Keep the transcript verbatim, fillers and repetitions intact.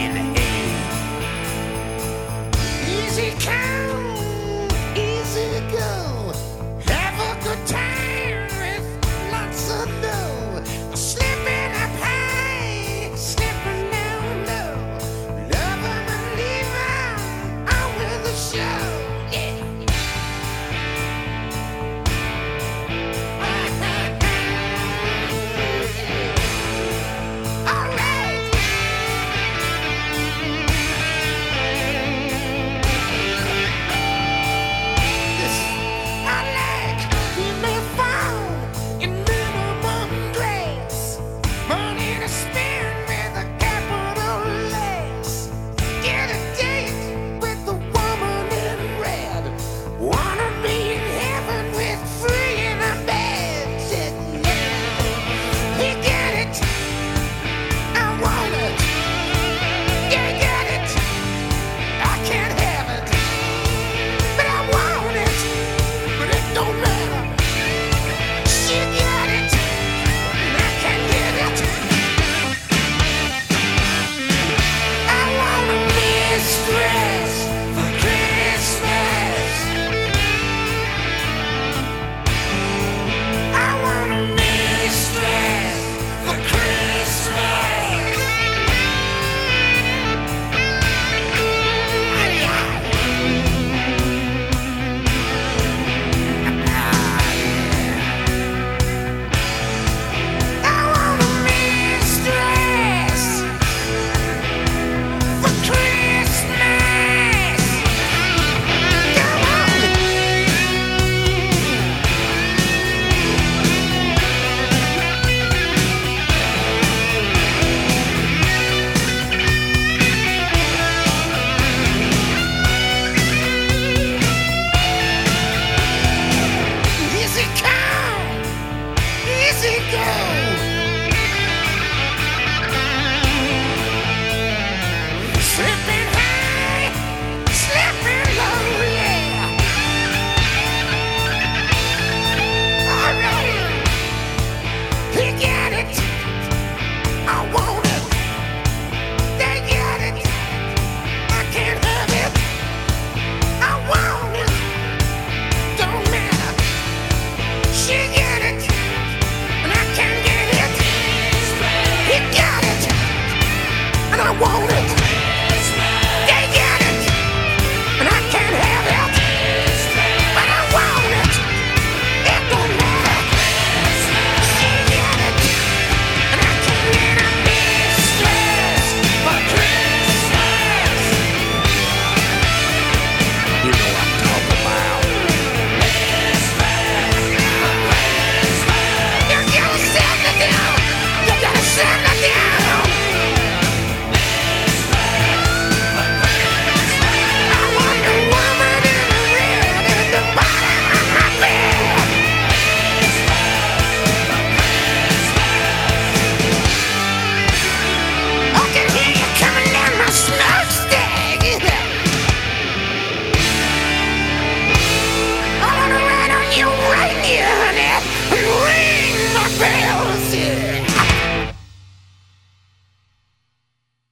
in the hay. Easy come, easy go. Have a good time with lots of dough. Slipping up high, slipping down low. Love 'em and leave 'em on with the show. Yeah. All right. This I like. Female phone in minimum dress. Money to spend with a capital S. Get a date with the woman in red. Wanna be in heaven with free in a bed. Said yeah. You get it. I want it. You get it. I can't have it. But I want it. But it don't matter. She got it. And I can't get it. I want a mistress for Christmas. I want a mistress for Christmas. I want a mistress for Christmas. Come on. Easy come, easy go. Slipping high, slipping low, yeah. All right, he got it. I want it. They got it. I can't have it. I want it. Don't matter. She got it, and I can't get it. He got it, and I want it.